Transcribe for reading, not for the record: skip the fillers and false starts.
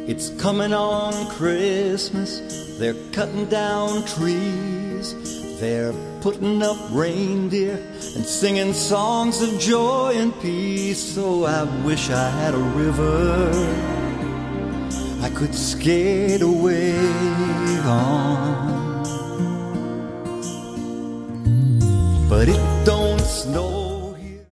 It's coming on Christmas, they're cutting down trees, they're putting up reindeer and singing songs of joy and peace. So I wish I had a river I could skate away